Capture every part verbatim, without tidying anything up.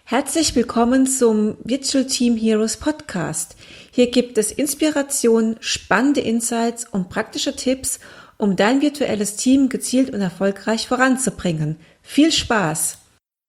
Herzlich willkommen zum Virtual Team Heroes Podcast. Hier gibt es Inspiration, spannende Insights und praktische Tipps, um dein virtuelles Team gezielt und erfolgreich voranzubringen. Viel Spaß!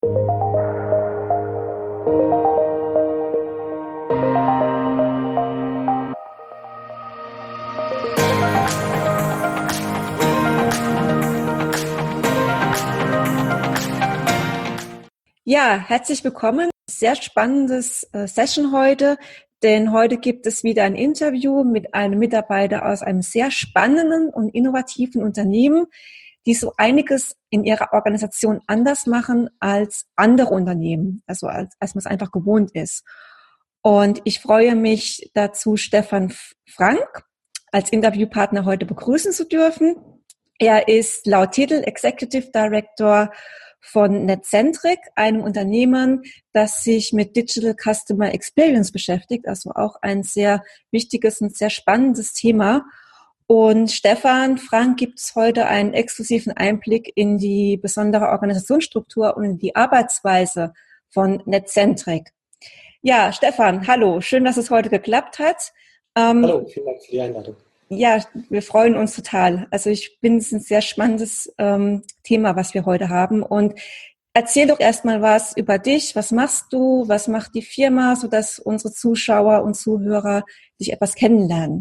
Ja, herzlich willkommen. Sehr spannendes äh, Session heute, denn heute gibt es wieder ein Interview mit einem Mitarbeiter aus einem sehr spannenden und innovativen Unternehmen, die so einiges in ihrer Organisation anders machen als andere Unternehmen, also als, als man es einfach gewohnt ist. Und ich freue mich dazu, Stefan Frank als Interviewpartner heute begrüßen zu dürfen. Er ist laut Titel Executive Director von Netcentric, einem Unternehmen, das sich mit Digital Customer Experience beschäftigt, also auch ein sehr wichtiges und sehr spannendes Thema. Und Stefan Frank gibt es heute einen exklusiven Einblick in die besondere Organisationsstruktur und in die Arbeitsweise von Netcentric. Ja, Stefan, hallo, schön, dass es heute geklappt hat. Ähm, hallo, vielen Dank für die Einladung. Ja, wir freuen uns total. Also ich finde es ein sehr spannendes ähm, Thema, was wir heute haben. Und erzähl doch erstmal was über dich. Was machst du? Was macht die Firma, sodass unsere Zuschauer und Zuhörer dich etwas kennenlernen?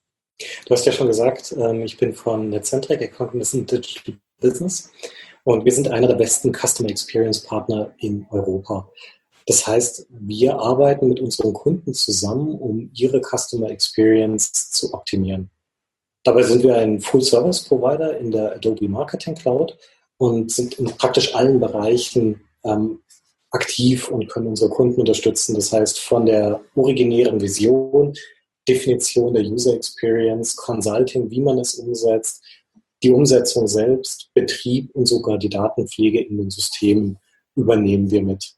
Du hast ja schon gesagt, ähm, ich bin von Netcentric, Accountants in Digital Business. Und wir sind einer der besten Customer Experience Partner in Europa. Das heißt, wir arbeiten mit unseren Kunden zusammen, um ihre Customer Experience zu optimieren. Dabei sind wir ein Full-Service-Provider in der Adobe Marketing Cloud und sind in praktisch allen Bereichen ähm, aktiv und können unsere Kunden unterstützen. Das heißt, von der originären Vision, Definition der User Experience, Consulting, wie man es umsetzt, die Umsetzung selbst, Betrieb und sogar die Datenpflege in den Systemen übernehmen wir mit.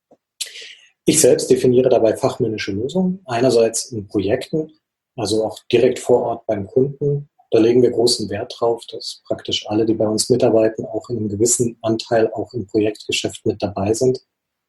Ich selbst definiere dabei fachmännische Lösungen, einerseits in Projekten, also auch direkt vor Ort beim Kunden. Da legen wir großen Wert drauf, dass praktisch alle, die bei uns mitarbeiten, auch in einem gewissen Anteil auch im Projektgeschäft mit dabei sind.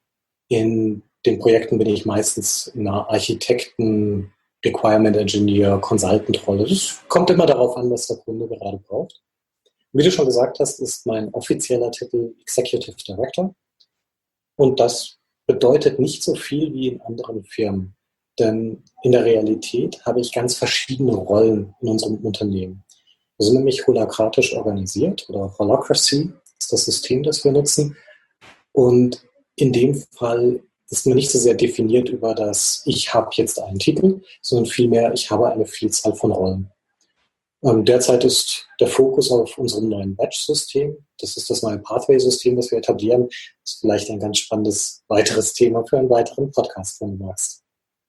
In den Projekten bin ich meistens in einer Architekten-, Requirement Engineer, Consultant-Rolle. Das kommt immer darauf an, was der Kunde gerade braucht. Wie du schon gesagt hast, ist mein offizieller Titel Executive Director. Und das bedeutet nicht so viel wie in anderen Firmen. Denn in der Realität habe ich ganz verschiedene Rollen in unserem Unternehmen. Wir sind nämlich holokratisch organisiert, oder Holacracy ist das System, das wir nutzen. Und in dem Fall ist man nicht so sehr definiert über das, ich habe jetzt einen Titel, sondern vielmehr, ich habe eine Vielzahl von Rollen. Ähm, derzeit ist der Fokus auf unserem neuen Badge-System. Das ist das neue Pathway-System, das wir etablieren. Das ist vielleicht ein ganz spannendes weiteres Thema für einen weiteren Podcast, wenn du magst.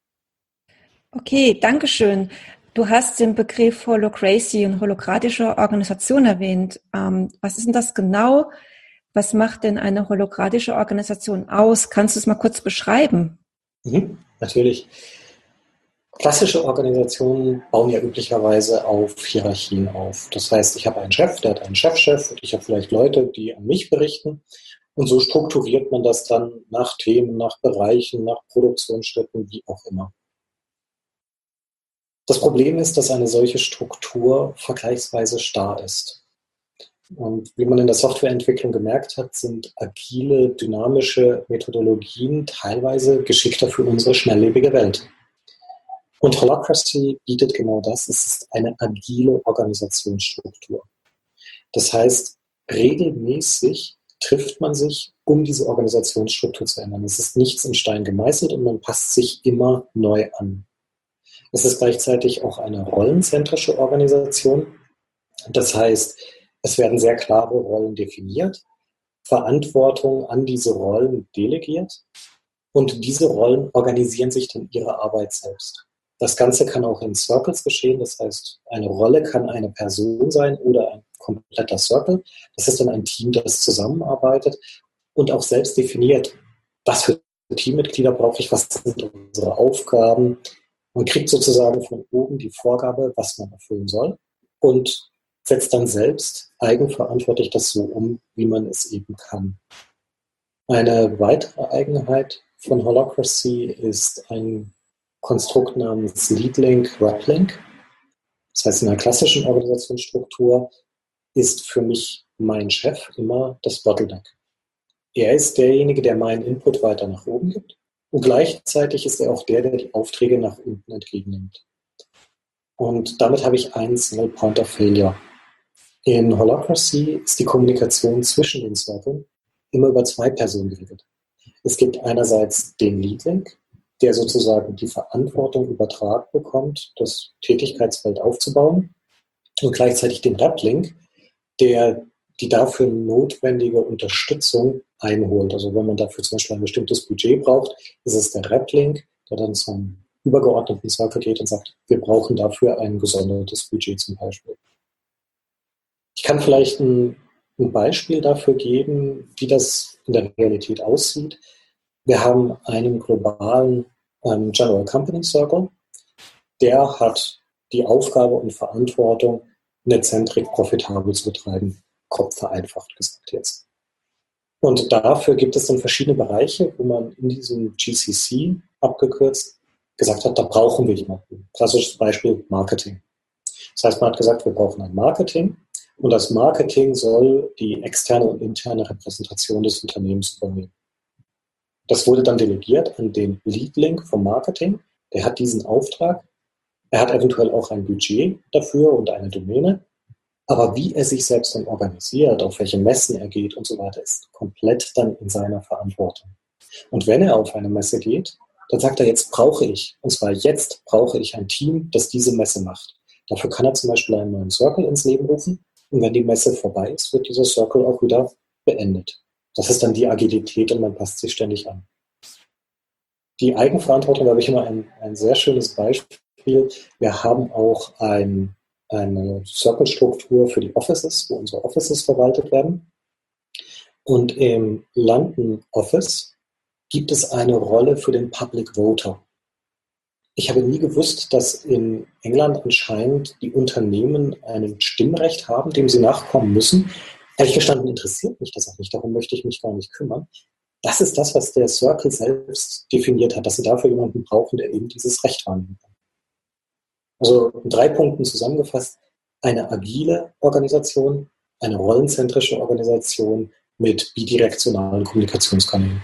Okay, danke schön. Du hast den Begriff Holacracy und holokratische Organisation erwähnt. Ähm, was ist denn das genau? Was macht denn eine holokratische Organisation aus? Kannst du es mal kurz beschreiben? Mhm, natürlich. Klassische Organisationen bauen ja üblicherweise auf Hierarchien auf. Das heißt, ich habe einen Chef, der hat einen Chefchef und ich habe vielleicht Leute, die an mich berichten. Und so strukturiert man das dann nach Themen, nach Bereichen, nach Produktionsstätten, wie auch immer. Das Problem ist, dass eine solche Struktur vergleichsweise starr ist. Und wie man in der Softwareentwicklung gemerkt hat, sind agile, dynamische Methodologien teilweise geschickter für unsere schnelllebige Welt. Und Holacracy bietet genau das. Es ist eine agile Organisationsstruktur. Das heißt, regelmäßig trifft man sich, um diese Organisationsstruktur zu ändern. Es ist nichts in Stein gemeißelt und man passt sich immer neu an. Es ist gleichzeitig auch eine rollenzentrische Organisation. Das heißt, es werden sehr klare Rollen definiert, Verantwortung an diese Rollen delegiert und diese Rollen organisieren sich dann ihre Arbeit selbst. Das Ganze kann auch in Circles geschehen, das heißt, eine Rolle kann eine Person sein oder ein kompletter Circle. Das ist dann ein Team, das zusammenarbeitet und auch selbst definiert, was für Teammitglieder brauche ich, was sind unsere Aufgaben. Man kriegt sozusagen von oben die Vorgabe, was man erfüllen soll und setzt dann selbst eigenverantwortlich das so um, wie man es eben kann. Eine weitere Eigenheit von Holacracy ist ein Konstrukt namens Lead-Link, Rep-Link. Das heißt, in einer klassischen Organisationsstruktur ist für mich mein Chef immer das Bottleneck. Er ist derjenige, der meinen Input weiter nach oben gibt und gleichzeitig ist er auch der, der die Aufträge nach unten entgegennimmt. Und damit habe ich einen Single Point of Failure. In Holacracy ist die Kommunikation zwischen den Circles immer über zwei Personen geregelt. Es gibt einerseits den Lead-Link, der sozusagen die Verantwortung übertragen bekommt, das Tätigkeitsfeld aufzubauen, und gleichzeitig den Rep-Link, der die dafür notwendige Unterstützung einholt. Also wenn man dafür zum Beispiel ein bestimmtes Budget braucht, ist es der Rep-Link, der dann zum übergeordneten Circle geht und sagt, wir brauchen dafür ein gesondertes Budget zum Beispiel. Ich kann vielleicht ein, ein Beispiel dafür geben, wie das in der Realität aussieht. Wir haben einen globalen ähm, General Company Circle, der hat die Aufgabe und Verantwortung, Netcentric profitabel zu betreiben, grob vereinfacht gesagt jetzt. Und dafür gibt es dann verschiedene Bereiche, wo man in diesem G C C abgekürzt gesagt hat, da brauchen wir jemanden. Klassisches Beispiel Marketing. Das heißt, man hat gesagt, wir brauchen ein Marketing und das Marketing soll die externe und interne Repräsentation des Unternehmens übernehmen. Das wurde dann delegiert an den Lead-Link vom Marketing. Der hat diesen Auftrag. Er hat eventuell auch ein Budget dafür und eine Domäne. Aber wie er sich selbst dann organisiert, auf welche Messen er geht und so weiter, ist komplett dann in seiner Verantwortung. Und wenn er auf eine Messe geht, dann sagt er, jetzt brauche ich, und zwar jetzt brauche ich ein Team, das diese Messe macht. Dafür kann er zum Beispiel einen neuen Circle ins Leben rufen. Und wenn die Messe vorbei ist, wird dieser Circle auch wieder beendet. Das ist dann die Agilität und man passt sich ständig an. Die Eigenverantwortung, da habe ich immer ein, ein sehr schönes Beispiel. Wir haben auch ein eine Circle-Struktur für die Offices, wo unsere Offices verwaltet werden. Und im London Office gibt es eine Rolle für den Public Voter. Ich habe nie gewusst, dass in England anscheinend die Unternehmen ein Stimmrecht haben, dem sie nachkommen müssen. Ehrlich gestanden interessiert mich das auch nicht, darum möchte ich mich gar nicht kümmern. Das ist das, was der Circle selbst definiert hat, dass sie dafür jemanden brauchen, der eben dieses Recht wahrnehmen kann. Also in drei Punkten zusammengefasst, eine agile Organisation, eine rollenzentrische Organisation mit bidirektionalen Kommunikationskanälen.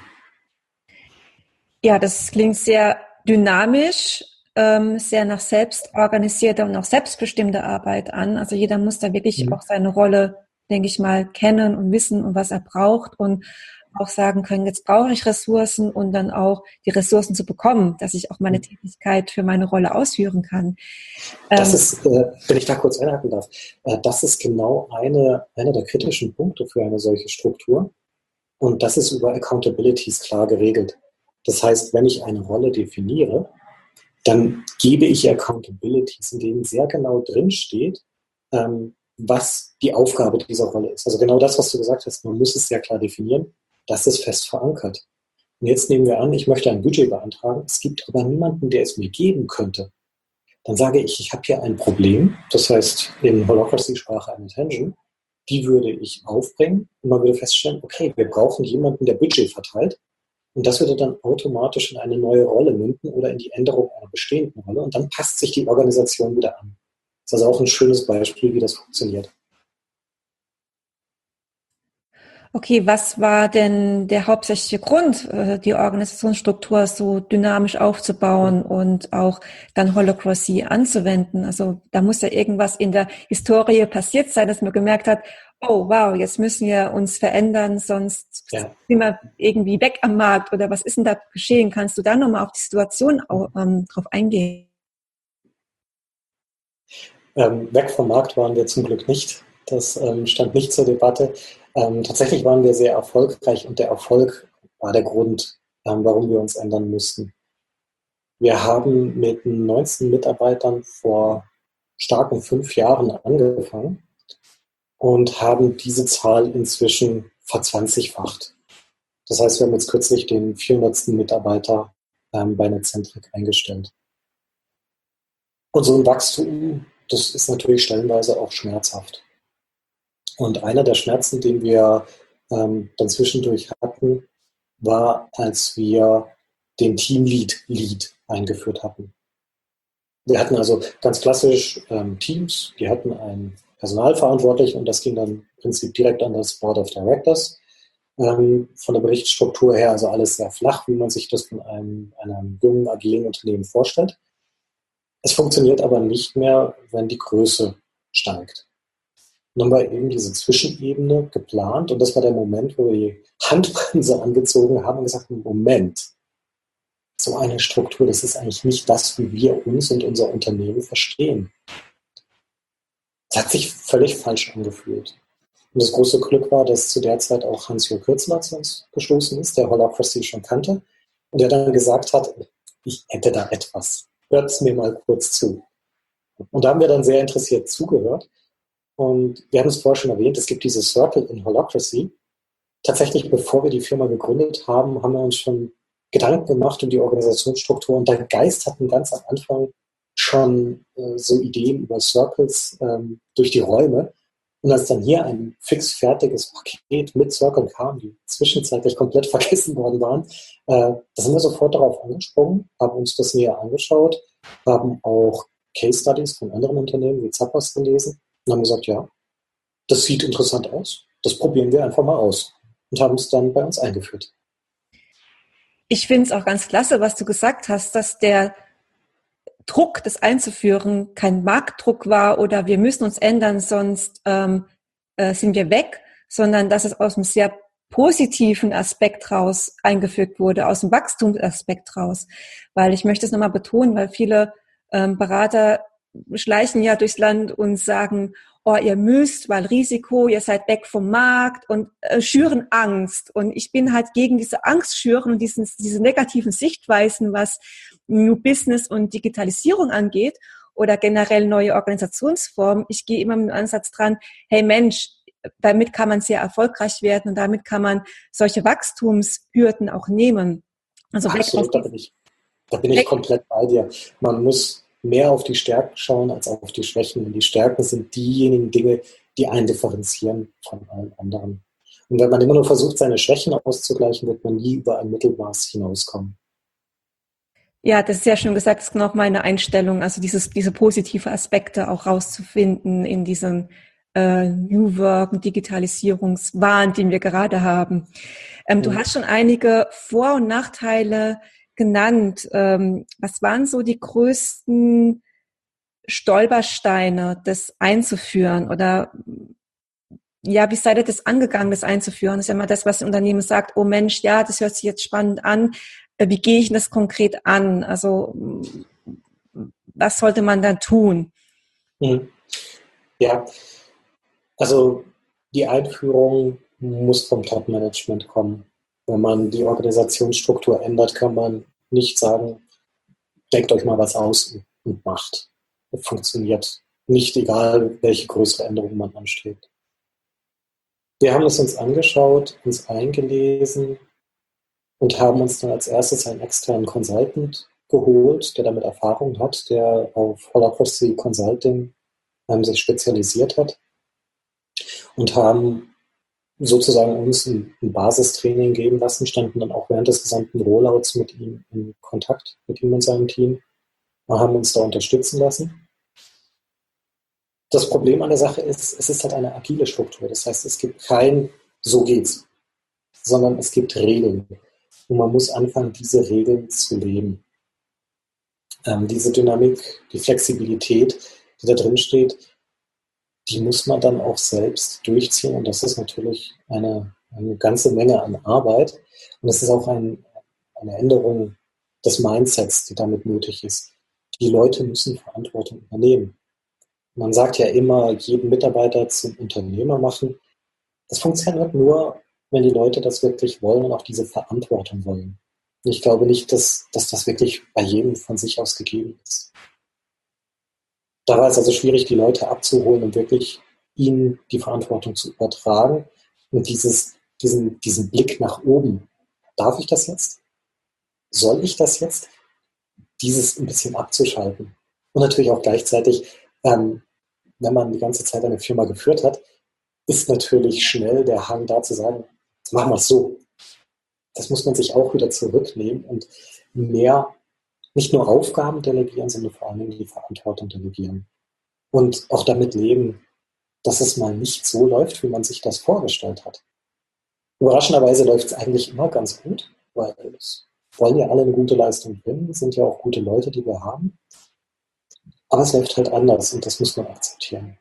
Ja, das klingt sehr dynamisch, ähm, sehr nach selbstorganisierter und auch selbstbestimmter Arbeit an. Also jeder muss da wirklich mhm. auch seine Rolle, denke ich mal, kennen und wissen und was er braucht und auch sagen können, jetzt brauche ich Ressourcen und dann auch die Ressourcen zu bekommen, dass ich auch meine Tätigkeit für meine Rolle ausführen kann. Das ähm, ist, äh, wenn ich da kurz einhaken darf, äh, das ist genau eine, einer der kritischen Punkte für eine solche Struktur. Und das ist über Accountabilities klar geregelt. Das heißt, wenn ich eine Rolle definiere, dann gebe ich Accountabilities, in denen sehr genau drin steht, ähm, was die Aufgabe dieser Rolle ist. Also genau das, was du gesagt hast, man muss es sehr klar definieren. Das ist fest verankert. Und jetzt nehmen wir an, ich möchte ein Budget beantragen, es gibt aber niemanden, der es mir geben könnte. Dann sage ich, ich habe hier ein Problem, das heißt in Holacracy-Sprache eine Attention, die würde ich aufbringen und man würde feststellen, okay, wir brauchen jemanden, der Budget verteilt und das würde dann automatisch in eine neue Rolle münden oder in die Änderung einer bestehenden Rolle und dann passt sich die Organisation wieder an. Das ist also auch ein schönes Beispiel, wie das funktioniert. Okay, was war denn der hauptsächliche Grund, die Organisationsstruktur so dynamisch aufzubauen und auch dann Holacracy anzuwenden? Also da muss ja irgendwas in der Historie passiert sein, dass man gemerkt hat, oh wow, jetzt müssen wir uns verändern, sonst ja. sind wir irgendwie weg am Markt oder was ist denn da geschehen? Kannst du da nochmal auf die Situation ähm, drauf eingehen? Ähm, weg vom Markt waren wir zum Glück nicht. Das ähm, stand nicht zur Debatte. Ähm, tatsächlich waren wir sehr erfolgreich und der Erfolg war der Grund, ähm, warum wir uns ändern mussten. Wir haben mit neunzehn Mitarbeitern vor starken fünf Jahren angefangen und haben diese Zahl inzwischen verzwanzigfacht. Das heißt, wir haben jetzt kürzlich den vierhundertsten Mitarbeiter ähm, bei Netcentric eingestellt. Und so ein Wachstum, das ist natürlich stellenweise auch schmerzhaft. Und einer der Schmerzen, den wir ähm, dann zwischendurch hatten, war, als wir den Teamlead Lead eingeführt hatten. Wir hatten also ganz klassisch ähm, Teams, die hatten einen Personalverantwortlichen und das ging dann im Prinzip direkt an das Board of Directors. Ähm, von der Berichtsstruktur her also alles sehr flach, wie man sich das von einem, einem jungen, agilen Unternehmen vorstellt. Es funktioniert aber nicht mehr, wenn die Größe steigt. Dann haben wir eben diese Zwischenebene geplant und das war der Moment, wo wir die Handbremse angezogen haben und gesagt haben, Moment, so eine Struktur, das ist eigentlich nicht das, wie wir uns und unser Unternehmen verstehen. Das hat sich völlig falsch angefühlt. Und das große Glück war, dass zu der Zeit auch Hans-Jürgen Kürzeler zu uns gestoßen ist, der Holacracy schon kannte und der dann gesagt hat, ich hätte da etwas. Hört es mir mal kurz zu. Und da haben wir dann sehr interessiert zugehört. Und wir haben es vorher schon erwähnt, es gibt diese Circle in Holacracy. Tatsächlich, bevor wir die Firma gegründet haben, haben wir uns schon Gedanken gemacht um die Organisationsstruktur. Und der Geist hatten ganz am Anfang schon äh, so Ideen über Circles ähm, durch die Räume. Und als dann hier ein fix fertiges Paket mit Circle kam, die zwischenzeitlich komplett vergessen worden waren, äh, da sind wir sofort darauf angesprungen, haben uns das näher angeschaut, haben auch Case Studies von anderen Unternehmen wie Zappos gelesen und haben gesagt, ja, das sieht interessant aus, das probieren wir einfach mal aus und haben es dann bei uns eingeführt. Ich finde es auch ganz klasse, was du gesagt hast, dass der Druck, das einzuführen, kein Marktdruck war oder wir müssen uns ändern, sonst ähm, äh, sind wir weg, sondern dass es aus einem sehr positiven Aspekt raus eingeführt wurde, aus dem Wachstumsaspekt raus. Weil ich möchte es nochmal betonen, weil viele ähm, Berater schleichen ja durchs Land und sagen, oh, ihr müsst, weil Risiko, ihr seid weg vom Markt und äh, schüren Angst. Und ich bin halt gegen diese Angst schüren und diesen, diese negativen Sichtweisen, was New Business und Digitalisierung angeht oder generell neue Organisationsformen. Ich gehe immer mit dem Ansatz dran, hey Mensch, damit kann man sehr erfolgreich werden und damit kann man solche Wachstumshürden auch nehmen. Also Absolut, da bin ich, da bin ich komplett bei dir. Man muss mehr auf die Stärken schauen als auf die Schwächen. Und die Stärken sind diejenigen Dinge, die einen differenzieren von allen anderen. Und wenn man immer nur versucht, seine Schwächen auszugleichen, wird man nie über ein Mittelmaß hinauskommen. Ja, das ist sehr schön gesagt, das ist genau meine Einstellung, also dieses, diese positive Aspekte auch rauszufinden in diesem äh, New Work und Digitalisierungswahn, den wir gerade haben. Ähm, mhm. Du hast schon einige Vor- und Nachteile genannt. Ähm, was waren so die größten Stolpersteine, das einzuführen? Oder ja, wie seid ihr das angegangen, das einzuführen? Das ist ja immer das, was das Unternehmen sagt, oh Mensch, ja, das hört sich jetzt spannend an. Wie gehe ich das konkret an? Also was sollte man da tun? Mhm. Ja, also die Einführung muss vom Top-Management kommen. Wenn man die Organisationsstruktur ändert, kann man nicht sagen, denkt euch mal was aus und macht. Das funktioniert nicht, egal welche größere Änderung man anstrebt. Wir haben es uns angeschaut, uns eingelesen und haben uns dann als erstes einen externen Consultant geholt, der damit Erfahrung hat, der auf Holacracy Consulting ähm, sich spezialisiert hat und haben sozusagen uns ein, ein Basistraining geben lassen, standen dann auch während des gesamten Rollouts mit ihm in Kontakt, mit ihm und seinem Team, und haben uns da unterstützen lassen. Das Problem an der Sache ist, es ist halt eine agile Struktur. Das heißt, es gibt kein so geht's, sondern es gibt Regeln. Und man muss anfangen, diese Regeln zu leben. Ähm, diese Dynamik, die Flexibilität, die da drin steht, die muss man dann auch selbst durchziehen. Und das ist natürlich eine, eine ganze Menge an Arbeit. Und es ist auch ein, eine Änderung des Mindsets, die damit nötig ist. Die Leute müssen Verantwortung übernehmen. Man sagt ja immer, jeden Mitarbeiter zum Unternehmer machen. Das funktioniert nur, wenn die Leute das wirklich wollen und auch diese Verantwortung wollen. Und ich glaube nicht, dass, dass das wirklich bei jedem von sich aus gegeben ist. Da war es also schwierig, die Leute abzuholen und wirklich ihnen die Verantwortung zu übertragen. Und dieses, diesen, diesen Blick nach oben. Darf ich das jetzt? Soll ich das jetzt? Dieses ein bisschen abzuschalten. Und natürlich auch gleichzeitig, ähm, wenn man die ganze Zeit eine Firma geführt hat, ist natürlich schnell der Hang da zu sagen, machen wir es so. das muss man sich auch wieder zurücknehmen und mehr, nicht nur Aufgaben delegieren, sondern vor allem die Verantwortung delegieren. Und auch damit leben, dass es mal nicht so läuft, wie man sich das vorgestellt hat. Überraschenderweise läuft es eigentlich immer ganz gut, weil es wollen ja alle eine gute Leistung bringen, sind ja auch gute Leute, die wir haben. Aber es läuft halt anders und das muss man akzeptieren.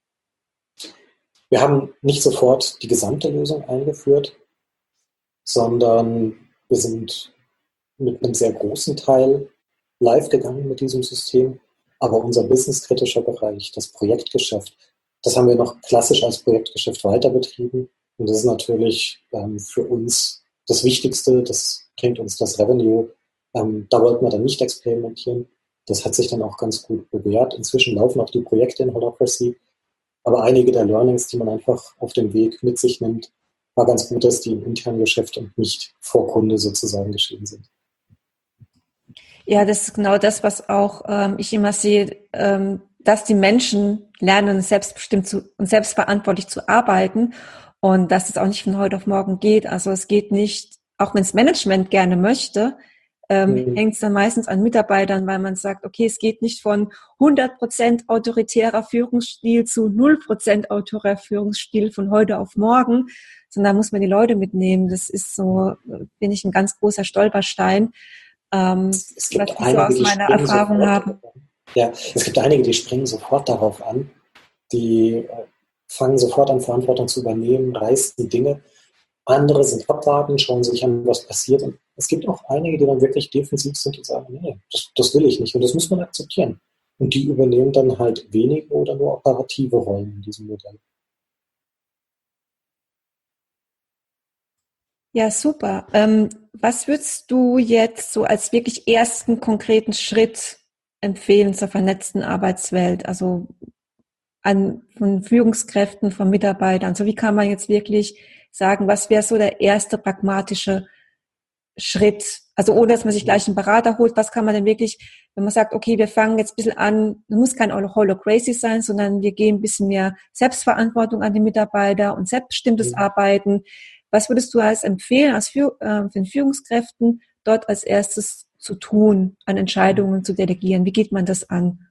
Wir haben nicht sofort die gesamte Lösung eingeführt, sondern wir sind mit einem sehr großen Teil live gegangen mit diesem System. Aber unser businesskritischer Bereich, das Projektgeschäft, das haben wir noch klassisch als Projektgeschäft weiter betrieben. Und das ist natürlich ähm, für uns das Wichtigste, das bringt uns das Revenue. Ähm, da wollten wir dann nicht experimentieren. Das hat sich dann auch ganz gut bewährt. Inzwischen laufen auch die Projekte in Holacracy. Aber einige der Learnings, die man einfach auf dem Weg mit sich nimmt, war ganz gut, dass die im internen Geschäft und nicht vor Kunde sozusagen geschehen sind. Ja, das ist genau das, was auch ähm, ich immer sehe, ähm, dass die Menschen lernen, selbstbestimmt zu, und selbstverantwortlich zu arbeiten und dass es auch nicht von heute auf morgen geht. Also es geht nicht, auch wenn es Management gerne möchte, ähm, mhm. hängt es dann meistens an Mitarbeitern, weil man sagt, okay, es geht nicht von hundert Prozent autoritärer Führungsstil zu null Prozent autoritärer Führungsstil von heute auf morgen, sondern da muss man die Leute mitnehmen. Das ist so, finde ich, ein ganz großer Stolperstein. Ähm, es gibt was ich einige, so aus meiner Erfahrung habe. Ja, es gibt einige, die springen sofort darauf an, die äh, fangen sofort an, Verantwortung zu übernehmen, reißen Dinge. Andere sind abwarten, schauen sich an, was passiert. Und es gibt auch einige, die dann wirklich defensiv sind und sagen, nee, das, das will ich nicht. Und das muss man akzeptieren. Und die übernehmen dann halt wenige oder nur operative Rollen in diesem Modell. Ja, super. Ähm, was würdest du jetzt so als wirklich ersten konkreten Schritt empfehlen zur vernetzten Arbeitswelt? Also an von Führungskräften, von Mitarbeitern. Also wie kann man jetzt wirklich sagen, was wäre so der erste pragmatische Schritt? Also ohne, dass man sich gleich einen Berater holt, was kann man denn wirklich, wenn man sagt, okay, wir fangen jetzt ein bisschen an, es muss kein Holacracy sein, sondern wir geben ein bisschen mehr Selbstverantwortung an die Mitarbeiter und selbstbestimmtes mhm. Arbeiten. Was würdest du als empfehlen, als für, äh, für den Führungskräften, dort als erstes zu tun, an Entscheidungen zu delegieren? Wie geht man das an?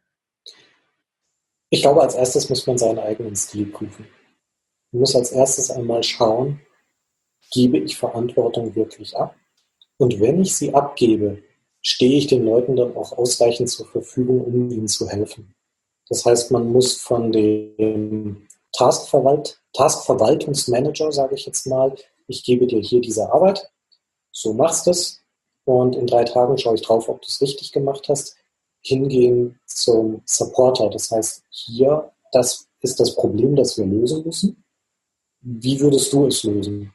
Ich glaube, als erstes muss man seinen eigenen Stil prüfen. Man muss als erstes einmal schauen, gebe ich Verantwortung wirklich ab? Und wenn ich sie abgebe, stehe ich den Leuten dann auch ausreichend zur Verfügung, um ihnen zu helfen. Das heißt, man muss von dem Taskverwalt, Taskverwaltungsmanager, sage ich jetzt mal, ich gebe dir hier diese Arbeit, so machst du es und in drei Tagen schaue ich drauf, ob du es richtig gemacht hast, hingehen zum Supporter. Das heißt, hier, das ist das Problem, das wir lösen müssen. Wie würdest du es lösen?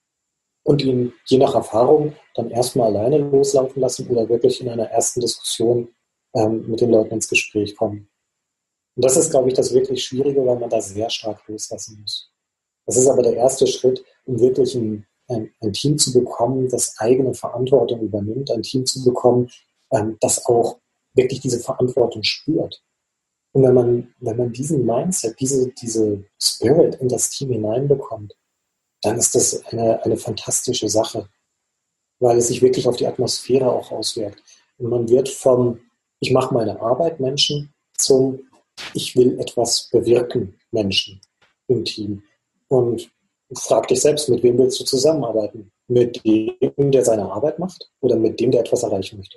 Und ihn je nach Erfahrung dann erstmal alleine loslaufen lassen oder wirklich in einer ersten Diskussion ähm, mit den Leuten ins Gespräch kommen. Und das ist, glaube ich, das wirklich Schwierige, weil man da sehr stark loslassen muss. Das ist aber der erste Schritt, um wirklich ein, ein, ein Team zu bekommen, das eigene Verantwortung übernimmt, ein Team zu bekommen, ähm, das auch wirklich diese Verantwortung spürt. Und wenn man, wenn man diesen Mindset, diese, diese Spirit in das Team hineinbekommt, dann ist das eine, eine fantastische Sache, weil es sich wirklich auf die Atmosphäre auch auswirkt. Und man wird vom ich mache meine Arbeit Menschen zum ich will etwas bewirken Menschen im Team. Und frag dich selbst, mit wem willst du zusammenarbeiten? Mit dem, der seine Arbeit macht oder mit dem, der etwas erreichen möchte?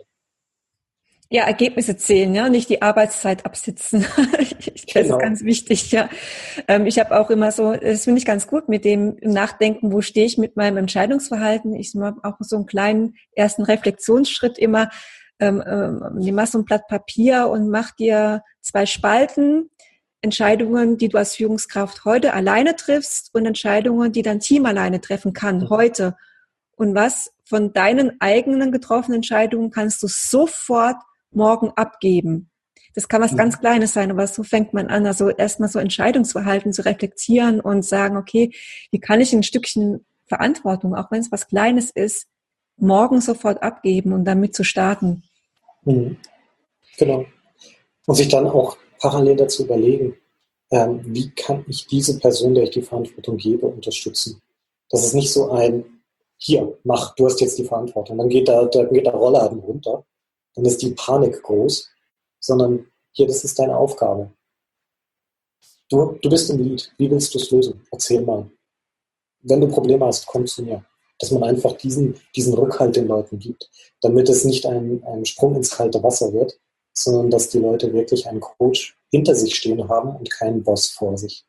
Ja, Ergebnisse zählen, ja, nicht die Arbeitszeit absitzen. Das genau. ist ganz wichtig, ja. Ich habe auch immer so, das finde ich ganz gut mit dem Nachdenken, wo stehe ich mit meinem Entscheidungsverhalten. Ich mache auch so einen kleinen ersten Reflexionsschritt immer. Ähm, ähm, nimm mal so ein Blatt Papier und mach dir zwei Spalten. Entscheidungen, die du als Führungskraft heute alleine triffst und Entscheidungen, die dein Team alleine treffen kann, mhm. heute. Und was von deinen eigenen getroffenen Entscheidungen kannst du sofort morgen abgeben. Das kann was mhm. ganz Kleines sein, aber so fängt man an, also erstmal so Entscheidungsverhalten zu reflektieren und sagen, okay, wie kann ich ein Stückchen Verantwortung, auch wenn es was Kleines ist, morgen sofort abgeben und damit zu starten. Mhm. Genau. Und sich dann auch parallel dazu überlegen, ähm, wie kann ich diese Person, der ich die Verantwortung gebe, unterstützen. Das ist nicht so ein, hier, mach, du hast jetzt die Verantwortung. Dann geht der, der, geht der Rollladen runter, dann ist die Panik groß, sondern hier, das ist deine Aufgabe. Du, du bist im Lead, wie willst du es lösen? Erzähl mal. Wenn du Probleme hast, komm zu mir. Dass man einfach diesen, diesen Rückhalt den Leuten gibt, damit es nicht ein, ein Sprung ins kalte Wasser wird, sondern dass die Leute wirklich einen Coach hinter sich stehen haben und keinen Boss vor sich.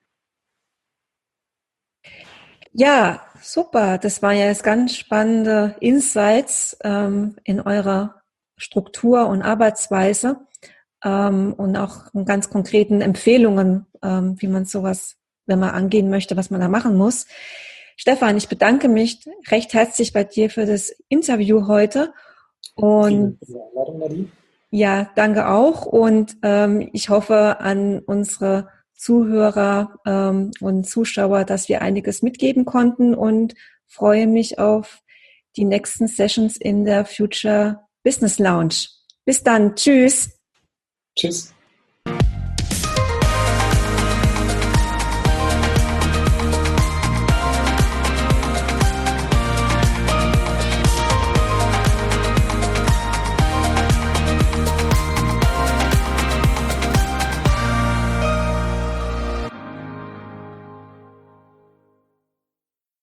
Ja, super. Das waren ja jetzt ganz spannende Insights ähm, in eurer Struktur und Arbeitsweise ähm, und auch ganz konkreten Empfehlungen, ähm, wie man sowas, wenn man angehen möchte, was man da machen muss. Stefan, ich bedanke mich recht herzlich bei dir für das Interview heute. Und Vielen Dank für die Einladung, Nadine. Ja, danke auch. Und ähm, ich hoffe an unsere Zuhörer ähm, und Zuschauer, dass wir einiges mitgeben konnten und freue mich auf die nächsten Sessions in der Future Business Lounge. Bis dann. Tschüss. Tschüss.